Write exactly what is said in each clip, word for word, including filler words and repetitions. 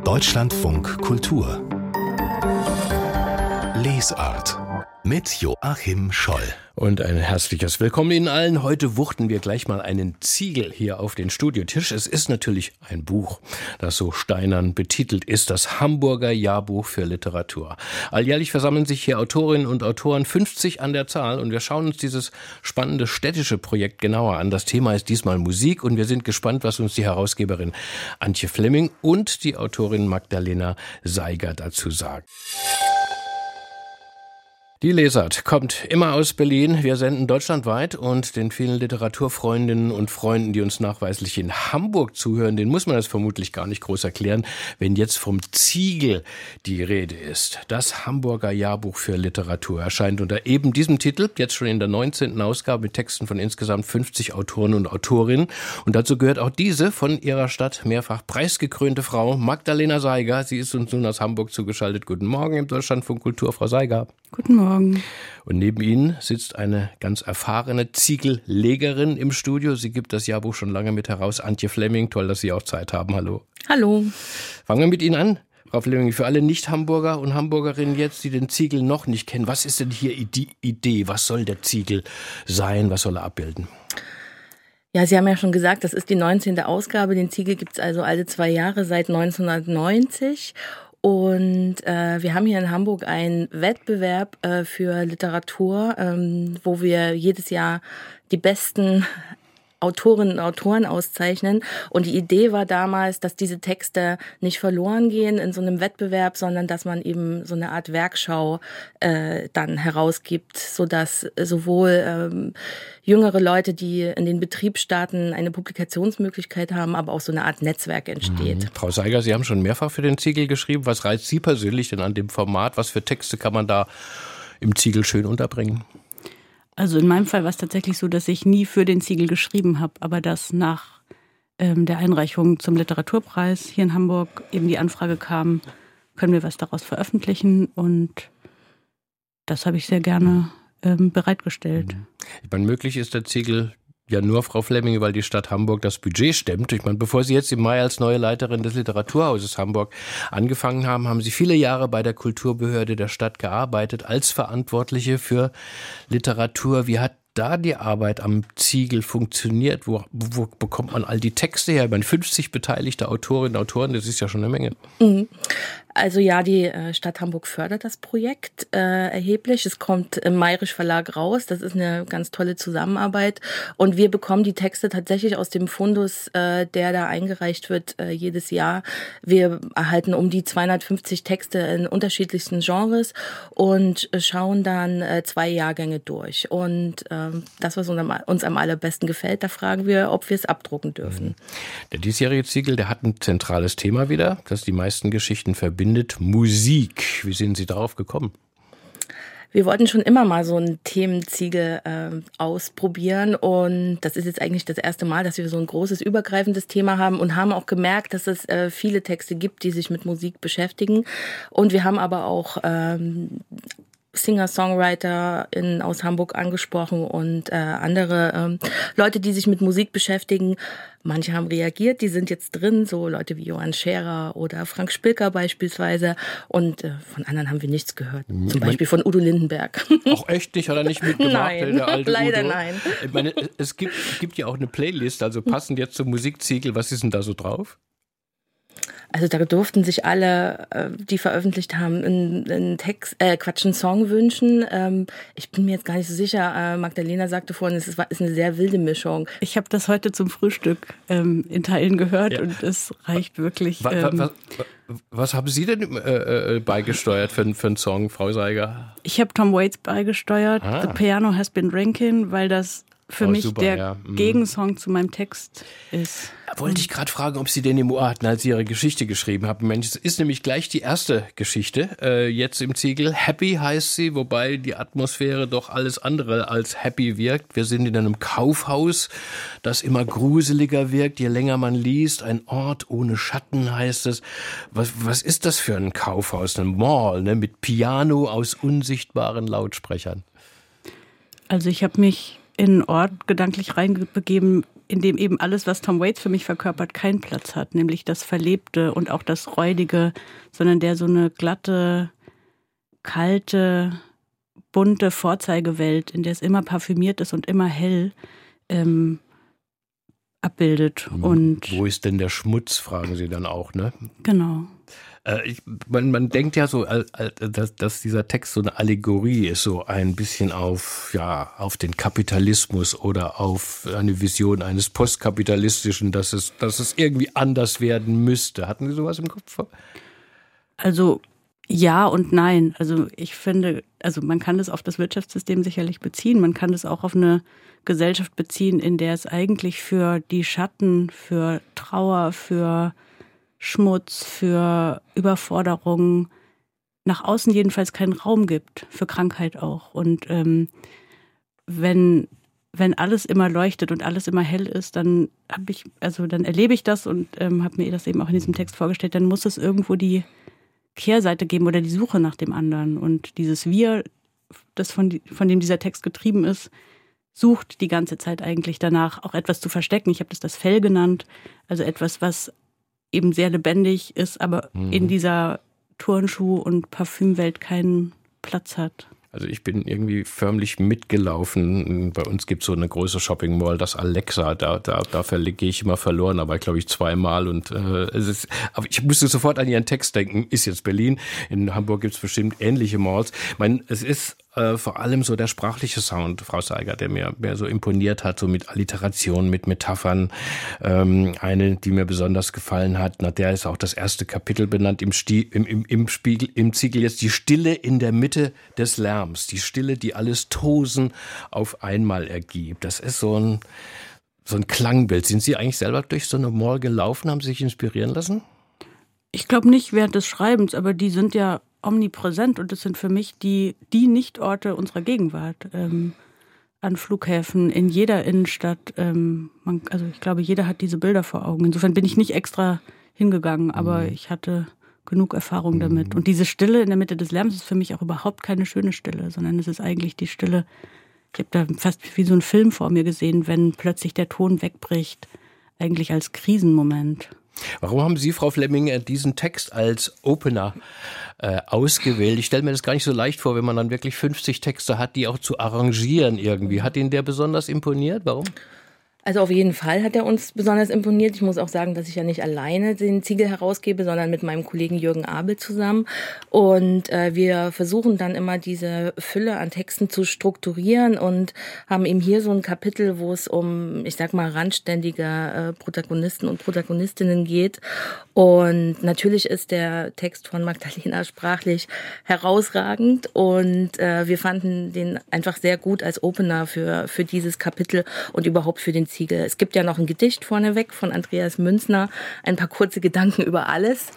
Deutschlandfunk Kultur Lesart mit Joachim Scholl. Und ein herzliches Willkommen Ihnen allen. Heute wuchten wir gleich mal einen Ziegel hier auf den Studiotisch. Es ist natürlich ein Buch, das so steinern betitelt ist, das Hamburger Jahrbuch für Literatur. Alljährlich versammeln sich hier Autorinnen und Autoren, fünfzig an der Zahl, und wir schauen uns dieses spannende städtische Projekt genauer an. Das Thema ist diesmal Musik, und wir sind gespannt, was uns die Herausgeberin Antje Fleming und die Autorin Magdalena Seiger dazu sagen. Die Lesart kommt immer aus Berlin. Wir senden deutschlandweit, und den vielen Literaturfreundinnen und Freunden, die uns nachweislich in Hamburg zuhören, denen muss man das vermutlich gar nicht groß erklären, wenn jetzt vom Ziegel die Rede ist. Das Hamburger Jahrbuch für Literatur erscheint unter eben diesem Titel, jetzt schon in der neunzehnten Ausgabe mit Texten von insgesamt fünfzig Autoren und Autorinnen. Und dazu gehört auch diese von ihrer Stadt mehrfach preisgekrönte Frau Magdalena Seiger. Sie ist uns nun aus Hamburg zugeschaltet. Guten Morgen im Deutschlandfunk Kultur, Frau Seiger. Guten Morgen. Und neben Ihnen sitzt eine ganz erfahrene Ziegellegerin im Studio. Sie gibt das Jahrbuch schon lange mit heraus. Antje Fleming, toll, dass Sie auch Zeit haben. Hallo. Hallo. Fangen wir mit Ihnen an. Frau Fleming, für alle Nicht-Hamburger und Hamburgerinnen jetzt, die den Ziegel noch nicht kennen, was ist denn hier die Idee? Was soll der Ziegel sein? Was soll er abbilden? Ja, Sie haben ja schon gesagt, das ist die neunzehnte Ausgabe. Den Ziegel gibt es also alle zwei Jahre seit neunzehnhundertneunzig. Und äh, wir haben hier in Hamburg einen Wettbewerb äh, für Literatur, ähm, wo wir jedes Jahr die besten Autorinnen und Autoren auszeichnen. Und die Idee war damals, dass diese Texte nicht verloren gehen in so einem Wettbewerb, sondern dass man eben so eine Art Werkschau äh, dann herausgibt, sodass sowohl ähm, jüngere Leute, die in den Betrieb starten, eine Publikationsmöglichkeit haben, aber auch so eine Art Netzwerk entsteht. Mhm. Frau Seiger, Sie haben schon mehrfach für den Ziegel geschrieben. Was reizt Sie persönlich denn an dem Format? Was für Texte kann man da im Ziegel schön unterbringen? Also in meinem Fall war es tatsächlich so, dass ich nie für den Ziegel geschrieben habe, aber dass nach ähm, der Einreichung zum Literaturpreis hier in Hamburg eben die Anfrage kam, können wir was daraus veröffentlichen, und das habe ich sehr gerne ähm, bereitgestellt. Ich meine, möglich ist der Ziegel ja nur, Frau Fleming, weil die Stadt Hamburg das Budget stemmt. Ich meine, bevor Sie jetzt im Mai als neue Leiterin des Literaturhauses Hamburg angefangen haben, haben Sie viele Jahre bei der Kulturbehörde der Stadt gearbeitet, als Verantwortliche für Literatur. Wie hat da die Arbeit am Ziegel funktioniert? Wo, wo bekommt man all die Texte her? Ich meine, fünfzig beteiligte Autorinnen und Autoren, das ist ja schon eine Menge. Mhm. Also ja, die Stadt Hamburg fördert das Projekt äh, erheblich. Es kommt im Mayrisch Verlag raus. Das ist eine ganz tolle Zusammenarbeit. Und wir bekommen die Texte tatsächlich aus dem Fundus, äh, der da eingereicht wird äh, jedes Jahr. Wir erhalten um die zweihundertfünfzig Texte in unterschiedlichsten Genres und schauen dann äh, zwei Jahrgänge durch. Und äh, das, was uns am, uns am allerbesten gefällt, da fragen wir, ob wir es abdrucken dürfen. Der diesjährige Ziegel, der hat ein zentrales Thema wieder, das die meisten Geschichten verbindet. Musik. Wie sind Sie darauf gekommen? Wir wollten schon immer mal so einen Themenziegel äh, ausprobieren, und das ist jetzt eigentlich das erste Mal, dass wir so ein großes übergreifendes Thema haben, und haben auch gemerkt, dass es äh, viele Texte gibt, die sich mit Musik beschäftigen. Und wir haben aber auch ähm, Singer-SongwriterInnen aus Hamburg angesprochen und äh, andere ähm, Leute, die sich mit Musik beschäftigen. Manche haben reagiert, die sind jetzt drin, so Leute wie Johann Scherer oder Frank Spilker beispielsweise. Und äh, von anderen haben wir nichts gehört. Zum ich Beispiel mein, von Udo Lindenberg. Auch echt nicht? Hat er nicht mitgemacht? Nein, der alte leider Udo? nein. Ich meine, es gibt, gibt ja auch eine Playlist, also passend jetzt zum Musikziegel. Was ist denn da so drauf? Also da durften sich alle, die veröffentlicht haben, einen, einen Text, äh, Quatsch, einen Song wünschen. Ähm, ich bin mir jetzt gar nicht so sicher. Äh, Magdalena sagte vorhin, es ist, ist eine sehr wilde Mischung. Ich habe das heute zum Frühstück ähm, in Teilen gehört, ja. Und es reicht wirklich. Was, ähm, was, was haben Sie denn äh, äh, beigesteuert für, für einen Song, Frau Seiger? Ich habe Tom Waits beigesteuert. Ah. The Piano Has Been Drinking, weil das für oh, mich super, der ja. mhm. Gegensong zu meinem Text ist. Wollte ich gerade fragen, ob Sie den im Ohr hatten, als Sie Ihre Geschichte geschrieben haben. Mensch, es ist nämlich gleich die erste Geschichte, äh, jetzt im Ziegel. Happy heißt sie, wobei die Atmosphäre doch alles andere als happy wirkt. Wir sind in einem Kaufhaus, das immer gruseliger wirkt, je länger man liest. Ein Ort ohne Schatten heißt es. Was, was ist das für ein Kaufhaus? Ein Mall, ne, mit Piano aus unsichtbaren Lautsprechern. Also ich habe mich in einen Ort gedanklich reinbegeben, in dem eben alles, was Tom Waits für mich verkörpert, keinen Platz hat, nämlich das Verlebte und auch das Räudige, sondern der so eine glatte, kalte, bunte Vorzeigewelt, in der es immer parfümiert ist und immer hell, ähm, abbildet. Und wo ist denn der Schmutz, fragen Sie dann auch, ne? Genau. Äh, ich, man, man denkt ja so, äh, dass, dass dieser Text so eine Allegorie ist, so ein bisschen auf, ja, auf den Kapitalismus oder auf eine Vision eines Postkapitalistischen, dass es, dass es irgendwie anders werden müsste. Hatten Sie sowas im Kopf? Also ja und nein. Also ich finde, also man kann das auf das Wirtschaftssystem sicherlich beziehen. Man kann das auch auf eine Gesellschaft beziehen, in der es eigentlich für die Schatten, für Trauer, für Schmutz, für Überforderung nach außen jedenfalls keinen Raum gibt, für Krankheit auch. Und ähm, wenn wenn alles immer leuchtet und alles immer hell ist, dann habe ich, also dann erlebe ich das und ähm, habe mir das eben auch in diesem Text vorgestellt. Dann muss es irgendwo die Kehrseite geben oder die Suche nach dem anderen. Und dieses Wir, das von, von dem dieser Text getrieben ist, sucht die ganze Zeit eigentlich danach, auch etwas zu verstecken. Ich habe das das Fell genannt, also etwas, was eben sehr lebendig ist, aber mhm. in dieser Turnschuh- und Parfümwelt keinen Platz hat. Also ich bin irgendwie förmlich mitgelaufen. Bei uns gibt es so eine große Shopping Mall, das Alexa, da, da, da gehe ich immer verloren, aber glaube ich zweimal. Und äh, es ist, aber ich musste sofort an Ihren Text denken, ist jetzt Berlin. In Hamburg gibt es bestimmt ähnliche Malls. Ich meine, es ist äh, vor allem so der sprachliche Sound, Frau Seiger, der mir mehr so imponiert hat, so mit Alliteration, mit Metaphern. Ähm, eine, die mir besonders gefallen hat, nach der ist auch das erste Kapitel benannt im, Sti- im, im, im Spiegel, im Ziegel jetzt, die Stille in der Mitte des Lärms, die Stille, die alles Tosen auf einmal ergibt. Das ist so ein, so ein Klangbild. Sind Sie eigentlich selber durch so eine Mall gelaufen? Haben Sie sich inspirieren lassen? Ich glaube nicht während des Schreibens, aber die sind ja omnipräsent und das sind für mich die, die Nichtorte unserer Gegenwart. Ähm, an Flughäfen, in jeder Innenstadt. Ähm, man, also ich glaube, jeder hat diese Bilder vor Augen. Insofern bin ich nicht extra hingegangen, aber mhm. ich hatte genug Erfahrung damit. Und diese Stille in der Mitte des Lärms ist für mich auch überhaupt keine schöne Stille, sondern es ist eigentlich die Stille, ich habe da fast wie so einen Film vor mir gesehen, wenn plötzlich der Ton wegbricht, eigentlich als Krisenmoment. Warum haben Sie, Frau Flemming, diesen Text als Opener äh, ausgewählt? Ich stelle mir das gar nicht so leicht vor, wenn man dann wirklich fünfzig Texte hat, die auch zu arrangieren irgendwie. Hat Ihnen der besonders imponiert? Warum? Also auf jeden Fall hat er uns besonders imponiert. Ich muss auch sagen, dass ich ja nicht alleine den Ziegel herausgebe, sondern mit meinem Kollegen Jürgen Abel zusammen. Und äh, wir versuchen dann immer diese Fülle an Texten zu strukturieren und haben eben hier so ein Kapitel, wo es um, ich sag mal, randständige äh, Protagonisten und Protagonistinnen geht. Und natürlich ist der Text von Magdalena sprachlich herausragend und äh, wir fanden den einfach sehr gut als Opener für, für dieses Kapitel und überhaupt für den Ziegel. Es gibt ja noch ein Gedicht vorneweg von Andreas Münzner, ein paar kurze Gedanken über alles.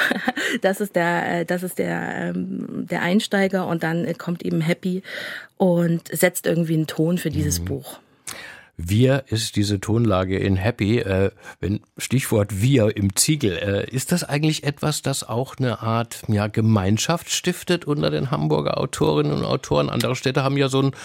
Das ist der, das ist der, der Einsteiger und dann kommt eben Happy und setzt irgendwie einen Ton für dieses mhm. Buch. Wir ist diese Tonlage in Happy, äh, wenn Stichwort wir im Ziegel. Äh, ist das eigentlich etwas, das auch eine Art ja, Gemeinschaft stiftet unter den Hamburger Autorinnen und Autoren? Andere Städte haben ja so ein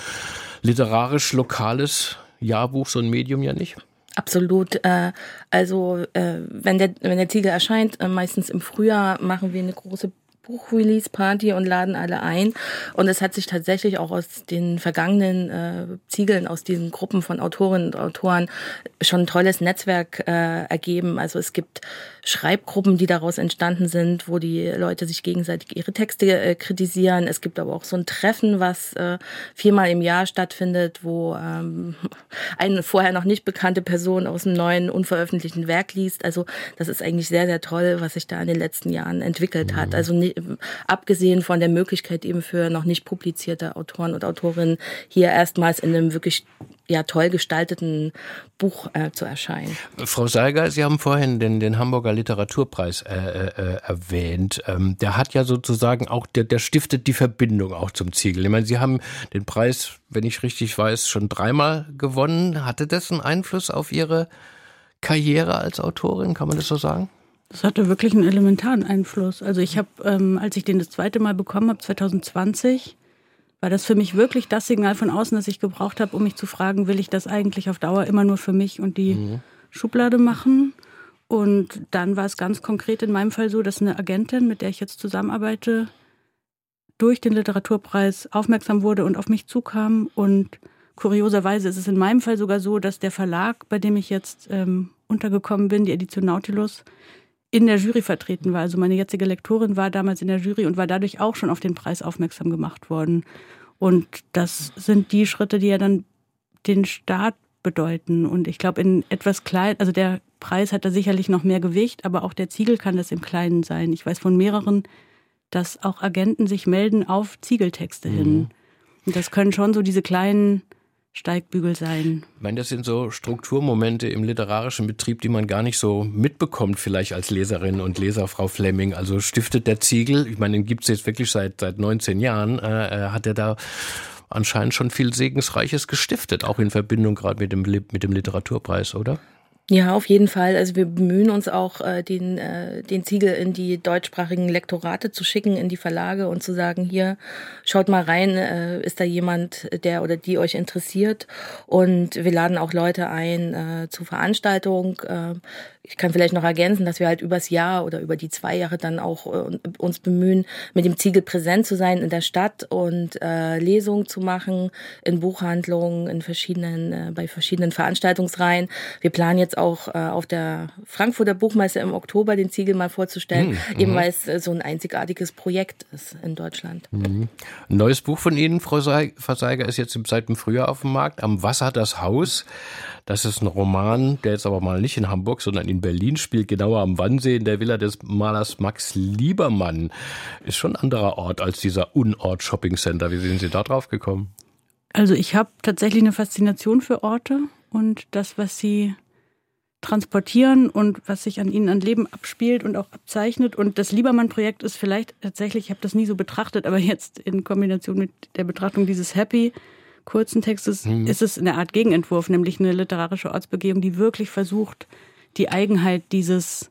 literarisch-lokales Jahrbuch, so ein Medium ja nicht. Absolut. Also wenn der, wenn der Ziegel erscheint, meistens im Frühjahr, machen wir eine große Buch-Release-Party und laden alle ein. Und es hat sich tatsächlich auch aus den vergangenen äh, Ziegeln, aus diesen Gruppen von Autorinnen und Autoren schon ein tolles Netzwerk äh, ergeben. Also es gibt Schreibgruppen, die daraus entstanden sind, wo die Leute sich gegenseitig ihre Texte äh, kritisieren. Es gibt aber auch so ein Treffen, was äh, viermal im Jahr stattfindet, wo ähm, eine vorher noch nicht bekannte Person aus einem neuen, unveröffentlichten Werk liest. Also das ist eigentlich sehr, sehr toll, was sich da in den letzten Jahren entwickelt hat. Also ne, abgesehen von der Möglichkeit eben für noch nicht publizierte Autoren und Autorinnen hier erstmals in einem wirklich ja toll gestalteten Buch äh, zu erscheinen. Frau Seiger, Sie haben vorhin den, den Hamburger Literaturpreis äh, äh, erwähnt. Ähm, der hat ja sozusagen auch, der, der stiftet die Verbindung auch zum Ziegel. Ich meine, Sie haben den Preis, wenn ich richtig weiß, schon dreimal gewonnen. Hatte das einen Einfluss auf Ihre Karriere als Autorin? Kann man das so sagen? Das hatte wirklich einen elementaren Einfluss. Also ich habe, ähm, als ich den das zweite Mal bekommen habe, zwanzig zwanzig, war das für mich wirklich das Signal von außen, das ich gebraucht habe, um mich zu fragen, will ich das eigentlich auf Dauer immer nur für mich und die mhm. Schublade machen? Und dann war es ganz konkret in meinem Fall so, dass eine Agentin, mit der ich jetzt zusammenarbeite, durch den Literaturpreis aufmerksam wurde und auf mich zukam. Und kurioserweise ist es in meinem Fall sogar so, dass der Verlag, bei dem ich jetzt ähm, untergekommen bin, die Edition Nautilus, in der Jury vertreten war. Also meine jetzige Lektorin war damals in der Jury und war dadurch auch schon auf den Preis aufmerksam gemacht worden. Und das sind die Schritte, die ja dann den Start bedeuten. Und ich glaube, in etwas klein, also der Preis hat da sicherlich noch mehr Gewicht, aber auch der Ziegel kann das im Kleinen sein. Ich weiß von mehreren, dass auch Agenten sich melden auf Ziegeltexte mhm. hin. Und das können schon so diese kleinen Steigbügel sein. Ich meine, das sind so Strukturmomente im literarischen Betrieb, die man gar nicht so mitbekommt, vielleicht als Leserin und Leser, Frau Flemming. Also stiftet der Ziegel, ich meine, den gibt es jetzt wirklich seit, seit neunzehn Jahren, äh, hat er da anscheinend schon viel Segensreiches gestiftet, auch in Verbindung gerade mit dem, mit dem Literaturpreis, oder? Ja, auf jeden Fall. Also wir bemühen uns auch, den, den Ziegel in die deutschsprachigen Lektorate zu schicken, in die Verlage und zu sagen, hier, schaut mal rein, ist da jemand, der oder die euch interessiert? Und wir laden auch Leute ein zu Veranstaltungen. Ich kann vielleicht noch ergänzen, dass wir halt übers Jahr oder über die zwei Jahre dann auch uns bemühen, mit dem Ziegel präsent zu sein in der Stadt und Lesungen zu machen, in Buchhandlungen, in verschiedenen, bei verschiedenen Veranstaltungsreihen. Wir planen jetzt auch äh, auf der Frankfurter Buchmesse im Oktober den Ziegel mal vorzustellen, mhm. eben weil es äh, so ein einzigartiges Projekt ist in Deutschland. Mhm. Ein neues Buch von Ihnen, Frau Verseiger, ist jetzt seit dem Frühjahr auf dem Markt, Am Wasser das Haus. Das ist ein Roman, der jetzt aber mal nicht in Hamburg, sondern in Berlin spielt, genauer am Wannsee in der Villa des Malers Max Liebermann. Ist schon ein anderer Ort als dieser Unort Shopping Center. Wie sind Sie da drauf gekommen? Also ich habe tatsächlich eine Faszination für Orte und das, was sie transportieren und was sich an ihnen an Leben abspielt und auch abzeichnet. Und das Liebermann-Projekt ist vielleicht tatsächlich, ich habe das nie so betrachtet, aber jetzt in Kombination mit der Betrachtung dieses Happy kurzen Textes mhm. ist es eine Art Gegenentwurf, nämlich eine literarische Ortsbegehung, die wirklich versucht, die Eigenheit dieses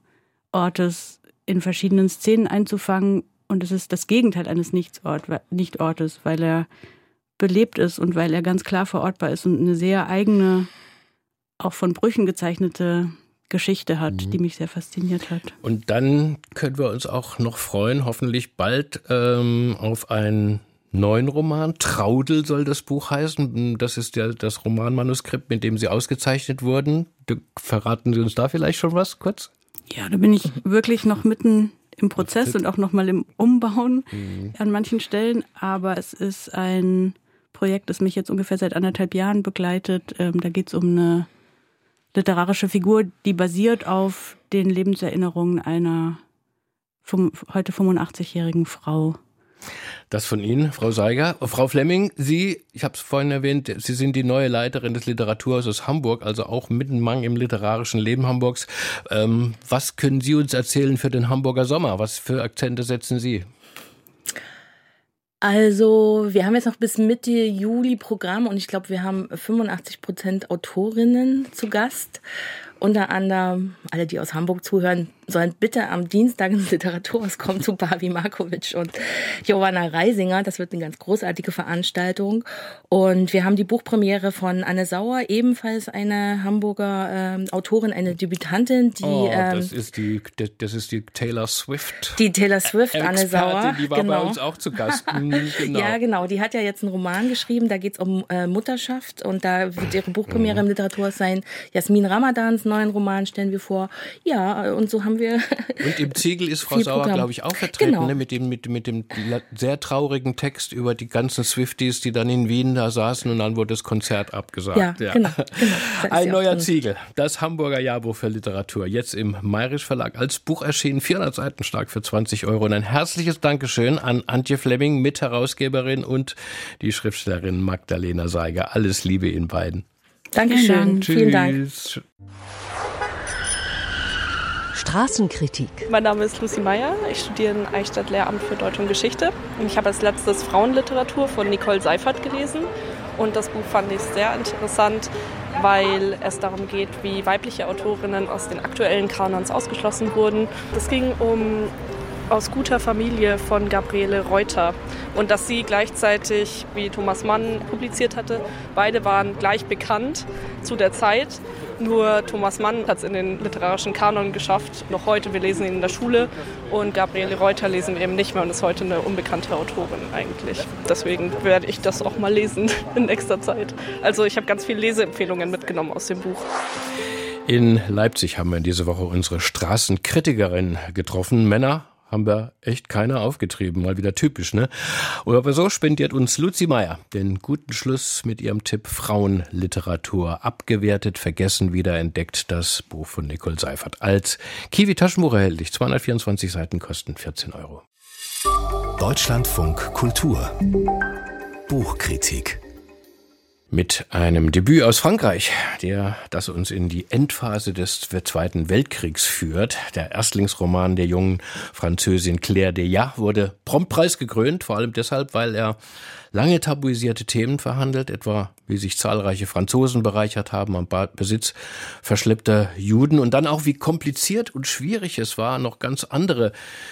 Ortes in verschiedenen Szenen einzufangen. Und es ist das Gegenteil eines Nichtortes, weil er belebt ist und weil er ganz klar verortbar ist und eine sehr eigene, auch von Brüchen gezeichnete Geschichte hat, mhm. die mich sehr fasziniert hat. Und dann können wir uns auch noch freuen, hoffentlich bald ähm, auf einen neuen Roman. Traudel soll das Buch heißen. Das ist ja das Romanmanuskript, mit dem Sie ausgezeichnet wurden. Verraten Sie uns da vielleicht schon was kurz? Ja, da bin ich wirklich noch mitten im Prozess und auch noch mal im Umbauen mhm. an manchen Stellen. Aber es ist ein Projekt, das mich jetzt ungefähr seit anderthalb Jahren begleitet. Ähm, da geht es um eine literarische Figur, die basiert auf den Lebenserinnerungen einer heute fünfundachtzigjährigen Frau. Das von Ihnen, Frau Seiger. Frau Flemming, Sie, ich habe es vorhin erwähnt, Sie sind die neue Leiterin des Literaturhauses Hamburg, also auch mittenmang im literarischen Leben Hamburgs. Ähm, was können Sie uns erzählen für den Hamburger Sommer? Was für Akzente setzen Sie? Also wir haben jetzt noch bis Mitte Juli Programm und ich glaube, wir haben fünfundachtzig Prozent Autorinnen zu Gast. Unter anderem, alle, die aus Hamburg zuhören, sollen bitte am Dienstag ins Literaturhaus kommen zu Barbie Markovic und Johanna Reisinger. Das wird eine ganz großartige Veranstaltung. Und wir haben die Buchpremiere von Anne Sauer, ebenfalls eine Hamburger ähm, Autorin, eine Debütantin. Die, oh, ähm, das ist die, das ist die Taylor Swift. Die Taylor Swift, Anne Sauer. Die war genau. bei uns auch zu Gast. Genau. Ja, genau. Die hat ja jetzt einen Roman geschrieben, da geht es um äh, Mutterschaft und da wird ihre Buchpremiere im Literaturhaus sein. Jasmin Ramadans neuen Roman stellen wir vor. Ja, und so haben wir. Und im Ziegel ist Frau Sauer, glaube ich, auch vertreten, genau. ne? mit, dem, mit, mit dem sehr traurigen Text über die ganzen Swifties, die dann in Wien da saßen und dann wurde das Konzert abgesagt. Ja, ja. genau. genau. Ein neuer Ziegel, das Hamburger Jahrbuch für Literatur, jetzt im Mayrisch Verlag als Buch erschienen, vierhundert Seiten stark für zwanzig Euro. Und ein herzliches Dankeschön an Antje Flemming, Mitherausgeberin und die Schriftstellerin Magdalena Seiger. Alles Liebe Ihnen beiden. Dankeschön, vielen Dank. Tschüss. Straßenkritik. Mein Name ist Lucy Meyer. Ich studiere in Eichstätt Lehramt für Deutsch und Geschichte. Ich habe als letztes Frauenliteratur von Nicole Seifert gelesen. Und das Buch fand ich sehr interessant, weil es darum geht, wie weibliche Autorinnen aus den aktuellen Kanons ausgeschlossen wurden. Es ging um aus guter Familie von Gabriele Reuter und dass sie gleichzeitig, wie Thomas Mann publiziert hatte, beide waren gleich bekannt zu der Zeit. Nur Thomas Mann hat es in den literarischen Kanon geschafft. Noch heute, wir lesen ihn in der Schule und Gabriele Reuter lesen wir eben nicht mehr und ist heute eine unbekannte Autorin eigentlich. Deswegen werde ich das auch mal lesen in nächster Zeit. Also ich habe ganz viele Leseempfehlungen mitgenommen aus dem Buch. In Leipzig haben wir in dieser Woche unsere Straßenkritikerin getroffen. Männer haben wir echt keine aufgetrieben, mal wieder typisch, ne? Aber so spendiert uns Luzi Meyer den guten Schluss mit ihrem Tipp Frauenliteratur. Abgewertet, vergessen, wiederentdeckt, das Buch von Nicole Seiffert. Als Kiwi-Taschenbuch erhältlich, zweihundertvierundzwanzig Seiten, kosten vierzehn Euro. Deutschlandfunk Kultur Buchkritik. Mit einem Debüt aus Frankreich, der das uns in die Endphase des Zweiten Weltkriegs führt. Der Erstlingsroman der jungen Französin Claire Deillat wurde prompt preisgekrönt, vor allem deshalb, weil er lange tabuisierte Themen verhandelt, etwa wie sich zahlreiche Franzosen bereichert haben am Besitz verschleppter Juden und dann auch wie kompliziert und schwierig es war, noch ganz andere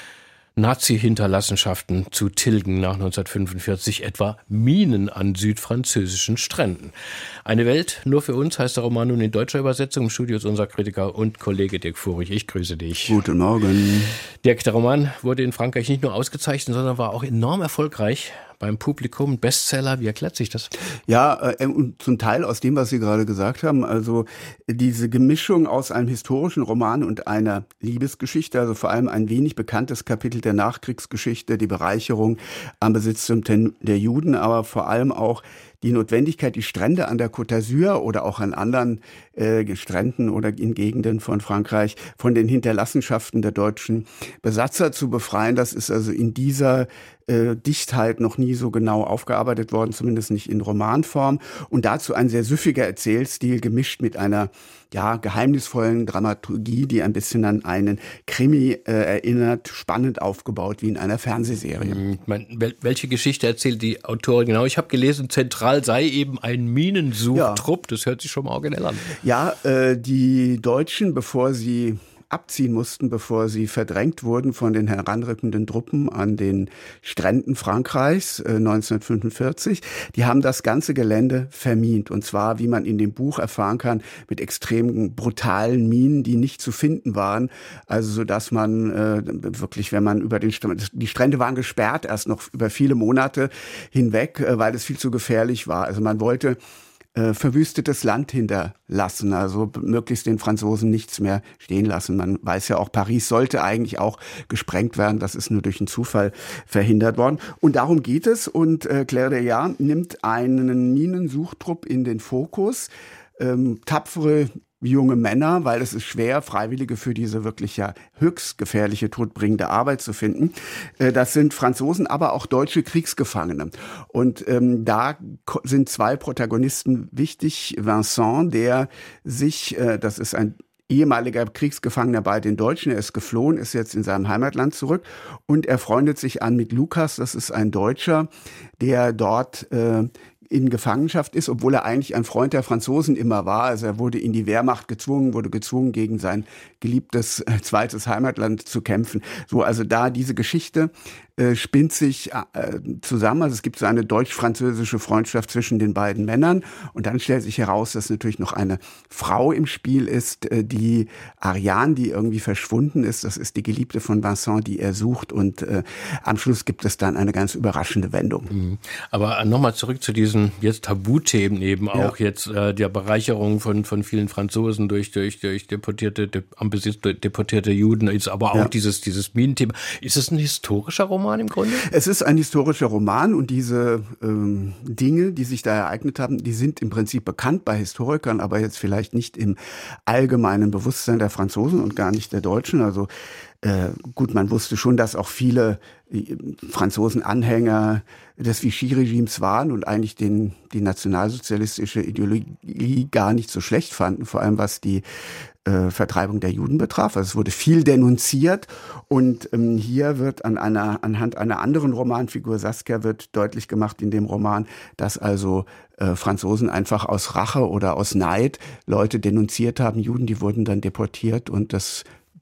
Nazi-Hinterlassenschaften zu tilgen nach neunzehnhundertfünfundvierzig, etwa Minen an südfranzösischen Stränden. Eine Welt nur für uns heißt der Roman nun in deutscher Übersetzung. Im Studio ist unser Kritiker und Kollege Dirk Furich. Ich grüße dich. Guten Morgen. Dirk, der Roman wurde in Frankreich nicht nur ausgezeichnet, sondern war auch enorm erfolgreich beim Publikum. Bestseller, wie erklärt sich das? Ja, äh, und zum Teil aus dem, was Sie gerade gesagt haben, also diese Gemischung aus einem historischen Roman und einer Liebesgeschichte, also vor allem ein wenig bekanntes Kapitel der Nachkriegsgeschichte, die Bereicherung am Besitztum der Juden, aber vor allem auch die Notwendigkeit, die Strände an der Côte d'Azur oder auch an anderen äh, Stränden oder in Gegenden von Frankreich von den Hinterlassenschaften der deutschen Besatzer zu befreien. Das ist also in dieser äh, Dichtheit noch nie so genau aufgearbeitet worden, zumindest nicht in Romanform. Und dazu ein sehr süffiger Erzählstil, gemischt mit einer ja geheimnisvollen Dramaturgie, die ein bisschen an einen Krimi äh, erinnert, spannend aufgebaut wie in einer Fernsehserie. Welche Geschichte erzählt die Autorin genau? Ich habe gelesen, zentral sei eben ein Minensuchtrupp. Ja. Das hört sich schon mal originell an. Ja, äh, die Deutschen, bevor sie abziehen mussten, bevor sie verdrängt wurden von den heranrückenden Truppen an den Stränden Frankreichs äh, neunzehnhundertfünfundvierzig. Die haben das ganze Gelände vermint. Und zwar, wie man in dem Buch erfahren kann, mit extrem brutalen Minen, die nicht zu finden waren. Also so, dass man äh, wirklich, wenn man über den Strand, die Strände waren gesperrt, erst noch über viele Monate hinweg, äh, weil es viel zu gefährlich war. Also man wollte Äh, verwüstetes Land hinterlassen, also möglichst den Franzosen nichts mehr stehen lassen. Man weiß ja auch, Paris sollte eigentlich auch gesprengt werden, das ist nur durch einen Zufall verhindert worden. Und darum geht es und äh, Claire Deillat nimmt einen Minensuchtrupp in den Fokus, ähm, tapfere junge Männer, weil es ist schwer, Freiwillige für diese wirklich ja höchst gefährliche, todbringende Arbeit zu finden. Das sind Franzosen, aber auch deutsche Kriegsgefangene. Und ähm, da sind zwei Protagonisten wichtig. Vincent, der sich, äh, das ist ein ehemaliger Kriegsgefangener bei den Deutschen, er ist geflohen, ist jetzt in seinem Heimatland zurück und er freundet sich an mit Lukas, das ist ein Deutscher, der dort äh, in Gefangenschaft ist, obwohl er eigentlich ein Freund der Franzosen immer war. Also er wurde in die Wehrmacht gezwungen, wurde gezwungen, gegen sein geliebtes äh, zweites Heimatland zu kämpfen. So, also da diese Geschichte äh, spinnt sich äh, zusammen. Also es gibt so eine deutsch-französische Freundschaft zwischen den beiden Männern. Und dann stellt sich heraus, dass natürlich noch eine Frau im Spiel ist, äh, die Ariane, die irgendwie verschwunden ist. Das ist die Geliebte von Vincent, die er sucht. Und äh, am Schluss gibt es dann eine ganz überraschende Wendung. Mhm. Aber nochmal zurück zu diesen jetzt Tabuthemen eben auch ja. jetzt äh, der Bereicherung von von vielen Franzosen durch durch durch deportierte de, am Besitz deportierte Juden, ist aber auch ja. dieses dieses Minenthema. Ist es ein historischer Roman im Grunde? Es ist ein historischer Roman und diese ähm, Dinge, die sich da ereignet haben, die sind im Prinzip bekannt bei Historikern, aber jetzt vielleicht nicht im allgemeinen Bewusstsein der Franzosen und gar nicht der Deutschen. Also Äh, gut, man wusste schon, dass auch viele äh, Franzosen Anhänger des Vichy-Regimes waren und eigentlich den, die nationalsozialistische Ideologie gar nicht so schlecht fanden, vor allem was die äh, Vertreibung der Juden betraf. Also es wurde viel denunziert und ähm, hier wird an einer, anhand einer anderen Romanfigur, Saskia, wird deutlich gemacht in dem Roman, dass also äh, Franzosen einfach aus Rache oder aus Neid Leute denunziert haben, Juden, die wurden dann deportiert und das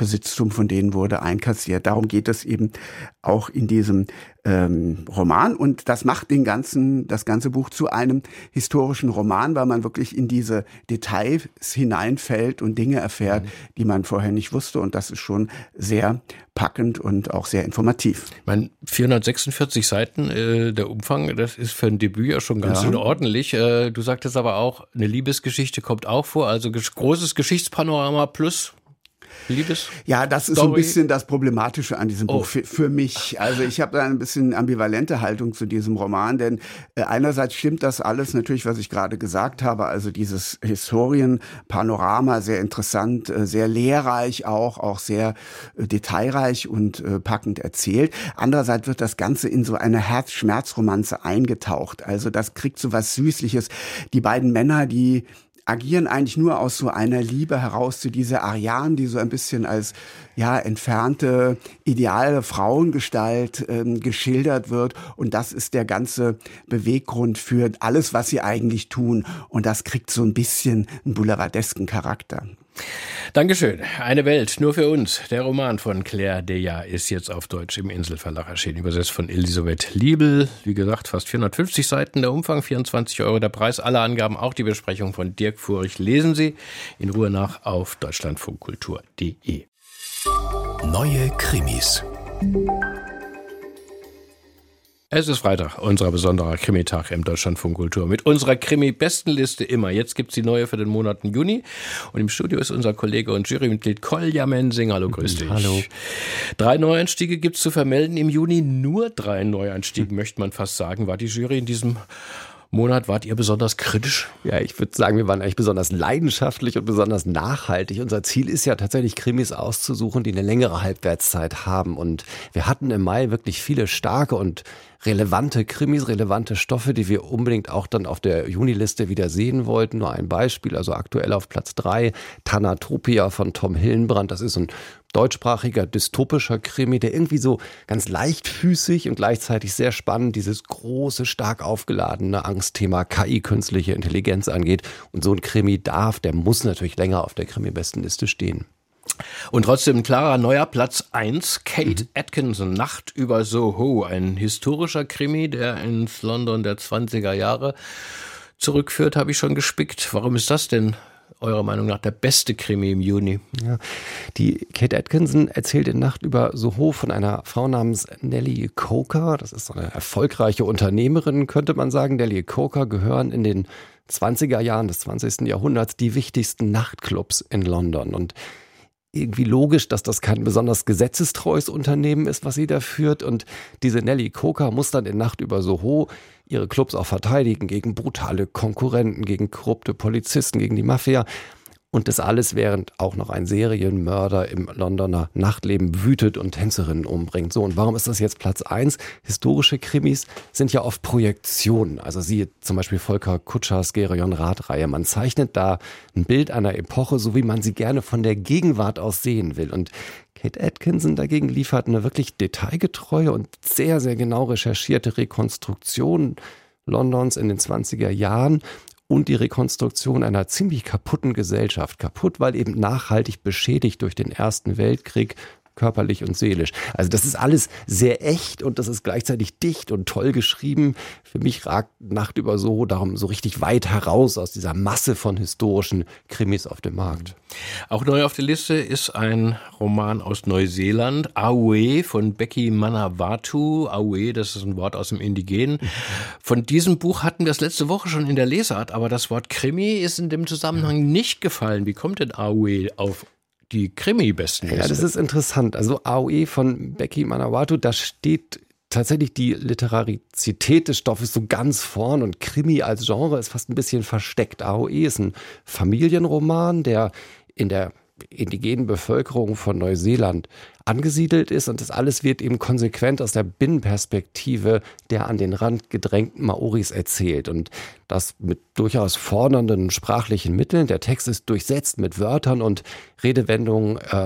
Besitztum von denen wurde einkassiert. Darum geht es eben auch in diesem ähm, Roman. Und das macht den ganzen, das ganze Buch zu einem historischen Roman, weil man wirklich in diese Details hineinfällt und Dinge erfährt, mhm. die man vorher nicht wusste. Und das ist schon sehr packend und auch sehr informativ. Ich meine, vierhundertsechsundvierzig Seiten, äh, der Umfang, das ist für ein Debüt ja schon ganz ja. ordentlich. Äh, du sagtest aber auch, eine Liebesgeschichte kommt auch vor, also großes Geschichtspanorama plus Liebes. Ja, das ist Story. so ein bisschen das Problematische an diesem Oh. Buch für, für mich. Also ich habe da ein bisschen ambivalente Haltung zu diesem Roman, denn äh, einerseits stimmt das alles natürlich, was ich gerade gesagt habe, also dieses Historienpanorama, sehr interessant, äh, sehr lehrreich auch, auch sehr äh, detailreich und äh, packend erzählt. Andererseits wird das Ganze in so eine Herz-Schmerz-Romanze eingetaucht. Also das kriegt so was Süßliches. Die beiden Männer, die agieren eigentlich nur aus so einer Liebe heraus zu dieser Ariane, die so ein bisschen als ja entfernte, ideale Frauengestalt ähm, geschildert wird. Und das ist der ganze Beweggrund für alles, was sie eigentlich tun. Und das kriegt so ein bisschen einen boulevardesken Charakter. Dankeschön. Eine Welt, nur für uns. Der Roman von Claire Deja ist jetzt auf Deutsch im Inselverlag erschienen, übersetzt von Elisabeth Liebel. Wie gesagt, fast vierhundertfünfzig Seiten, der Umfang, vierundzwanzig Euro der Preis. Alle Angaben, auch die Besprechung von Dirk Furich, lesen Sie in Ruhe nach auf deutschlandfunkkultur punkt de. Neue Krimis. Es ist Freitag, unser besonderer Krimitag im Deutschlandfunk Kultur. Mit unserer Krimi-Bestenliste immer. Jetzt gibt's die neue für den Monat Juni. Und im Studio ist unser Kollege und Jurymitglied Kolja Mensing. Hallo, grüß dich. Hallo. Drei Neueinstiege gibt's zu vermelden im Juni. Nur drei Neueinstiege, hm. möchte man fast sagen. War die Jury in diesem Monat, wart ihr besonders kritisch? Ja, ich würde sagen, wir waren eigentlich besonders leidenschaftlich und besonders nachhaltig. Unser Ziel ist ja tatsächlich, Krimis auszusuchen, die eine längere Halbwertszeit haben. Und wir hatten im Mai wirklich viele starke und relevante Krimis, relevante Stoffe, die wir unbedingt auch dann auf der Juniliste wieder sehen wollten. Nur ein Beispiel, also aktuell auf Platz drei, Thanatopia von Tom Hillenbrand. Das ist ein deutschsprachiger, dystopischer Krimi, der irgendwie so ganz leichtfüßig und gleichzeitig sehr spannend dieses große, stark aufgeladene Angstthema K I, künstliche Intelligenz angeht. Und so ein Krimi darf, der muss natürlich länger auf der Krimi-Bestenliste stehen. Und trotzdem ein klarer neuer Platz eins, Kate mhm. Atkinson, Nacht über Soho, ein historischer Krimi, der ins London der zwanziger Jahre zurückführt, habe ich schon gespickt. Warum ist das denn eurer Meinung nach der beste Krimi im Juni? Ja, die Kate Atkinson erzählt in Nacht über Soho von einer Frau namens Nellie Coker. Das ist so eine erfolgreiche Unternehmerin, könnte man sagen. Nellie Coker gehören in den zwanziger Jahren des zwanzigsten Jahrhunderts die wichtigsten Nachtclubs in London. Und irgendwie logisch, dass das kein besonders gesetzestreues Unternehmen ist, was sie da führt. Und diese Nellie Coker muss dann in Nacht über Soho ihre Clubs auch verteidigen gegen brutale Konkurrenten, gegen korrupte Polizisten, gegen die Mafia. Und das alles, während auch noch ein Serienmörder im Londoner Nachtleben wütet und Tänzerinnen umbringt. So, und warum ist das jetzt Platz eins? Historische Krimis sind ja oft Projektionen. Also siehe zum Beispiel Volker Kutschers Geryon-Rath-Reihe. Man zeichnet da ein Bild einer Epoche, so wie man sie gerne von der Gegenwart aus sehen will. Und Kate Atkinson dagegen liefert eine wirklich detailgetreue und sehr, sehr genau recherchierte Rekonstruktion Londons in den zwanziger Jahren. Und die Rekonstruktion einer ziemlich kaputten Gesellschaft. Kaputt, weil eben nachhaltig beschädigt durch den Ersten Weltkrieg, körperlich und seelisch. Also das ist alles sehr echt und das ist gleichzeitig dicht und toll geschrieben. Für mich ragt Nacht über Soho darum so richtig weit heraus aus dieser Masse von historischen Krimis auf dem Markt. Auch neu auf der Liste ist ein Roman aus Neuseeland, Aue von Becky Manawatu. Aue, das ist ein Wort aus dem Indigenen. Von diesem Buch hatten wir es letzte Woche schon in der Lesart, aber das Wort Krimi ist in dem Zusammenhang nicht gefallen. Wie kommt denn Aue auf die Krimi-Bestenliste? Ja, das ist interessant. Also Aue von Becky Manawatu, da steht tatsächlich die Literarizität des Stoffes so ganz vorn und Krimi als Genre ist fast ein bisschen versteckt. Aue ist ein Familienroman, der in der indigenen Bevölkerung von Neuseeland angesiedelt ist und das alles wird eben konsequent aus der Binnenperspektive der an den Rand gedrängten Maoris erzählt und das mit durchaus fordernden sprachlichen Mitteln. Der Text ist durchsetzt mit Wörtern und Redewendungen, äh,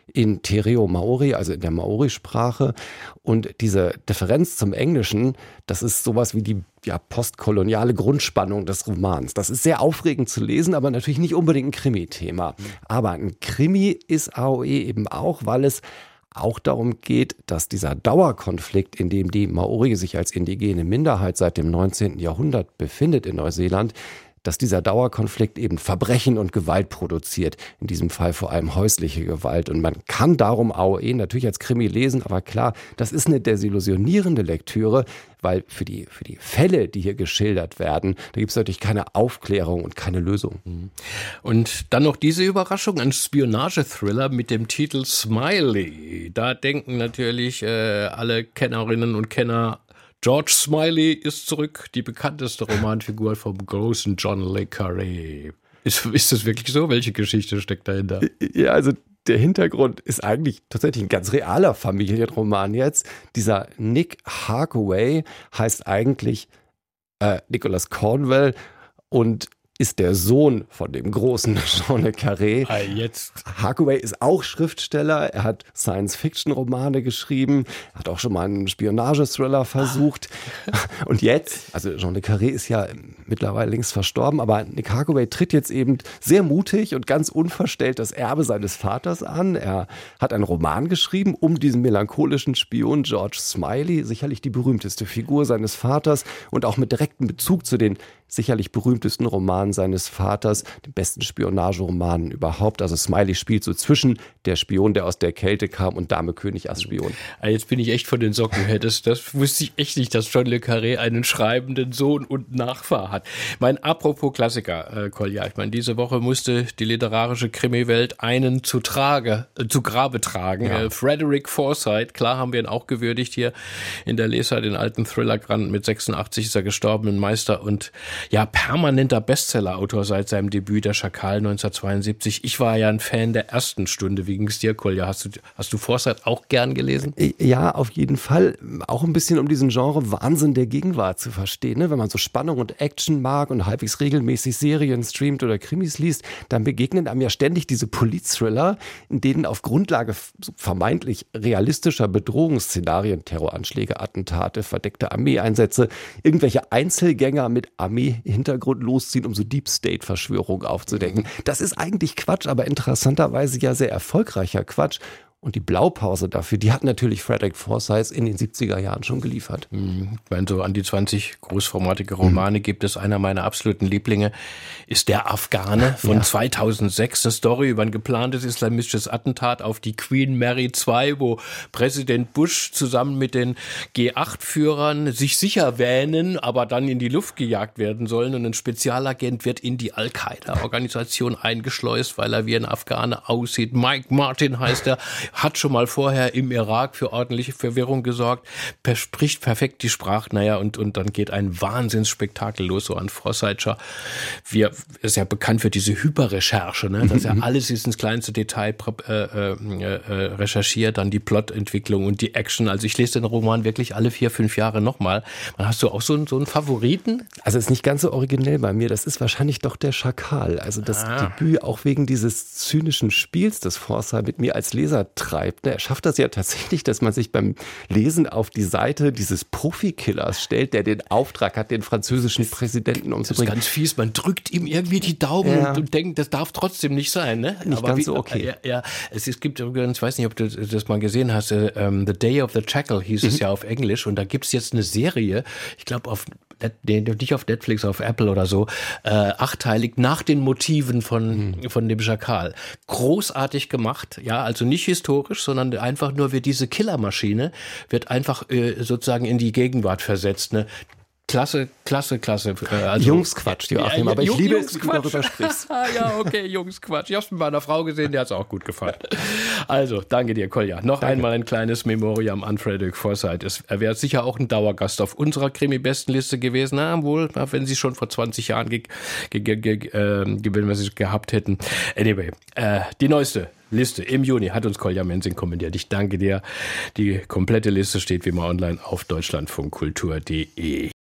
in Te Reo Maori, also in der Maori-Sprache. Und diese Differenz zum Englischen, das ist sowas wie die ja, postkoloniale Grundspannung des Romans. Das ist sehr aufregend zu lesen, aber natürlich nicht unbedingt ein Krimi-Thema. Aber ein Krimi ist A O E eben auch, weil es auch darum geht, dass dieser Dauerkonflikt, in dem die Maori sich als indigene Minderheit seit dem neunzehnten Jahrhundert befindet in Neuseeland, dass dieser Dauerkonflikt eben Verbrechen und Gewalt produziert. In diesem Fall vor allem häusliche Gewalt. Und man kann darum A O E natürlich als Krimi lesen, aber klar, das ist eine desillusionierende Lektüre, weil für die, für die Fälle, die hier geschildert werden, da gibt es natürlich keine Aufklärung und keine Lösung. Und dann noch diese Überraschung, ein Spionage-Thriller mit dem Titel Smiley. Da denken natürlich äh, alle Kennerinnen und Kenner, George Smiley ist zurück, die bekannteste Romanfigur vom großen John le Carré. Ist, ist das wirklich so? Welche Geschichte steckt dahinter? Ja, also der Hintergrund ist eigentlich tatsächlich ein ganz realer Familienroman jetzt. Dieser Nick Harkaway heißt eigentlich äh, Nicholas Cornwell und ist der Sohn von dem großen Jean le Carré. Ah, jetzt. Harkaway ist auch Schriftsteller. Er hat Science-Fiction-Romane geschrieben. Er hat auch schon mal einen Spionage-Thriller versucht. Und jetzt, also Jean le Carré ist ja mittlerweile längst verstorben, aber Nick Harkaway tritt jetzt eben sehr mutig und ganz unverstellt das Erbe seines Vaters an. Er hat einen Roman geschrieben um diesen melancholischen Spion George Smiley, sicherlich die berühmteste Figur seines Vaters und auch mit direktem Bezug zu den sicherlich berühmtesten Romanen seines Vaters, den besten Spionageromanen überhaupt. Also Smiley spielt so zwischen der Spion, der aus der Kälte kam, und Dame König als Spion. Jetzt bin ich echt von den Socken her. Das, das wusste ich echt nicht, dass John le Carré einen schreibenden Sohn und Nachfahr hat. Mein apropos Klassiker, äh, Kolja, ich meine, diese Woche musste die literarische Krimiwelt einen zu Trage, äh, zu Grabe tragen. Ja. Äh, Frederick Forsyth, klar haben wir ihn auch gewürdigt hier in der Leser, den alten Thriller-Grand. Mit sechsundachtzig ist er gestorben, ein Meister und ja, permanenter Bestseller-Autor seit seinem Debüt, der Schakal neunzehnhundertzweiundsiebzig. Ich war ja ein Fan der ersten Stunde. Wie ging es dir, Kolja? Hast du, hast du Forsyth auch gern gelesen? Ja, auf jeden Fall. Auch ein bisschen, um diesen Genre Wahnsinn der Gegenwart zu verstehen. Ne? Wenn man so Spannung und Action mag und halbwegs regelmäßig Serien streamt oder Krimis liest, dann begegnen einem ja ständig diese Polit-Thriller, in denen auf Grundlage vermeintlich realistischer Bedrohungsszenarien, Terroranschläge, Attentate, verdeckte Armeeeinsätze, irgendwelche Einzelgänger mit Armee Hintergrund losziehen, um so Deep-State-Verschwörungen aufzudecken. Das ist eigentlich Quatsch, aber interessanterweise ja sehr erfolgreicher Quatsch. Und die Blaupause dafür, die hat natürlich Frederick Forsyth in den siebziger Jahren schon geliefert. Mhm. Wenn so an die zwanzig großformatige Romane mhm. gibt es, einer meiner absoluten Lieblinge ist Der Afghane von ja. zweitausendsechs. Eine Story über ein geplantes islamistisches Attentat auf die Queen Mary der Zweite, wo Präsident Bush zusammen mit den G acht Führern sich sicher wähnen, aber dann in die Luft gejagt werden sollen. Und ein Spezialagent wird in die Al-Qaida-Organisation eingeschleust, weil er wie ein Afghane aussieht. Mike Martin heißt er. Hat schon mal vorher im Irak für ordentliche Verwirrung gesorgt, spricht perfekt die Sprache, naja, und, und dann geht ein Wahnsinnsspektakel los, so an Forsythscher. Wir, ist ja bekannt für diese Hyperrecherche, ne? Dass er alles ist ins kleinste Detail äh, äh, äh, recherchiert, dann die Plotentwicklung und die Action. Also ich lese den Roman wirklich alle vier, fünf Jahre nochmal. Hast du auch so einen, so einen Favoriten? Also ist nicht ganz so originell bei mir, das ist wahrscheinlich doch der Schakal. Also das ah. Debüt auch wegen dieses zynischen Spiels, das Forsyth mit mir als Leser treibt. Er schafft das ja tatsächlich, dass man sich beim Lesen auf die Seite dieses Profikillers stellt, der den Auftrag hat, den französischen Präsidenten umzubringen. Das ist ganz fies, man drückt ihm irgendwie die Daumen ja. und, und denkt, das darf trotzdem nicht sein. Ne? Nicht Aber ganz wie, so okay. Ja, ja, es, es gibt übrigens, ich weiß nicht, ob du das mal gesehen hast, uh, um, The Day of the Jackal hieß mhm. es ja auf Englisch, und da gibt es jetzt eine Serie, ich glaube auf Nee, nicht auf Netflix, auf Apple oder so, äh, achteilig nach den Motiven von, mhm. von dem Schakal. Großartig gemacht, ja, also nicht historisch, sondern einfach nur wird diese Killermaschine, wird einfach äh, sozusagen in die Gegenwart versetzt, ne? Klasse, klasse, klasse. Also, Jungsquatsch, Joachim, ja, aber ich liebe es, wie du darüber sprichst. Ja, okay, Jungsquatsch. Ich habe es mit meiner Frau gesehen, der hat es auch gut gefallen. Also, danke dir, Kolja. Noch danke. Einmal ein kleines Memoriam an Frederick Forsyth. Er wäre sicher auch ein Dauergast auf unserer Krimi-Bestenliste gewesen. Na, wohl, wenn sie schon vor zwanzig Jahren ge- ge- ge- ge- äh, ge- gehabt hätten. Anyway, äh, die neueste Liste im Juni hat uns Kolja Mensing kommentiert. Ich danke dir. Die komplette Liste steht wie immer online auf deutschlandfunkkultur punkt de.